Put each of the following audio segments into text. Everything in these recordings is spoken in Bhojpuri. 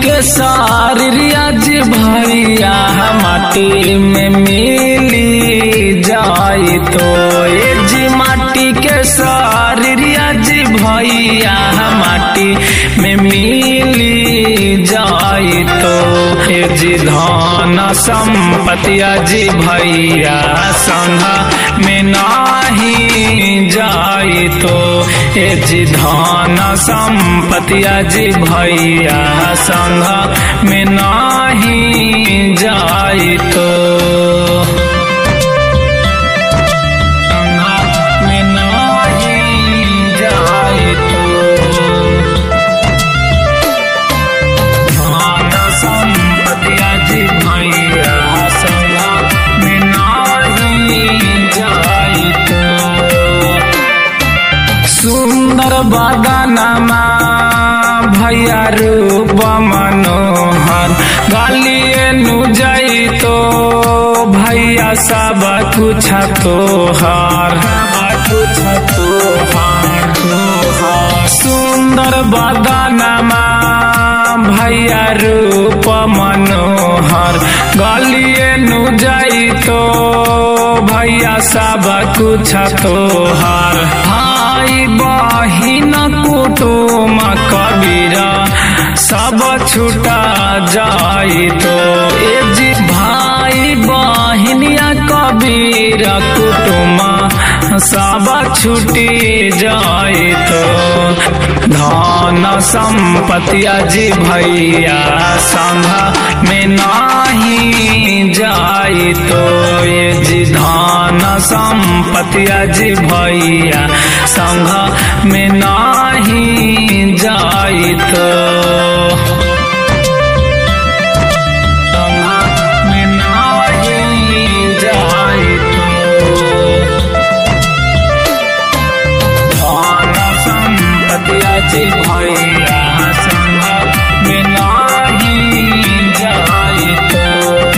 के सारिया जी भैया माटी में मिली जाई तो ए जी माटी के सारिया जी भैया माटी में मिली जाई तो ए जी धन संपतिया जी भैया संग में नाही जाई तो ए जी धन संपतिया जी भैया संग में नाही जाई तो सुंदर बदनमा भैया रूप मनोहर गालिए नु जाई तो भैया सब कुछ तोहार सुंदर बदनमा भैया रूप मनोहर गालिए नु जाई तो भैया सब कुछ तोहार भाई बहिन कुटुम कबीरा सब छुटा जाई तो ए जी भाई बहिनिया कबीरा कुटुम सब छुटी जाई तो धन संपतिया जी भैया संग में नाही जाई तो ए जी धन संपतिया जी भैया संग में नाही जाई तो जी भैया संग में नाही जाई तो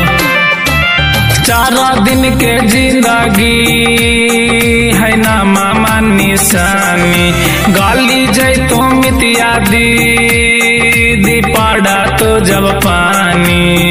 4 दिन के जिंदगी है ना मामा निशानी गाली जय तो मितिया दी पड़ा तो जब पानी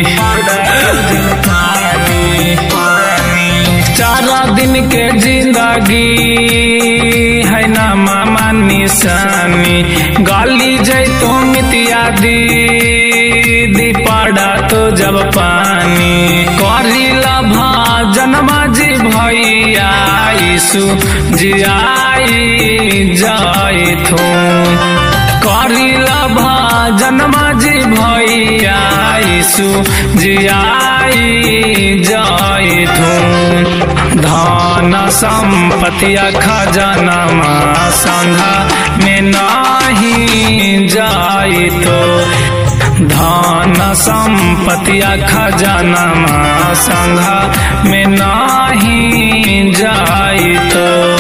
4 दिन के जिंदगी है ना मामा निशानी गाली जय तो मितिया दी पड़ा तो जब पानी करिला भाजन जी भैया यीशु जी आई जाई थो करिला भाजन जी भैया यीशु जी आई जाई थो धन संपतिया खजाना संग में नाही जाई तो धन संपतिया खजाना संग में नाही जाई तो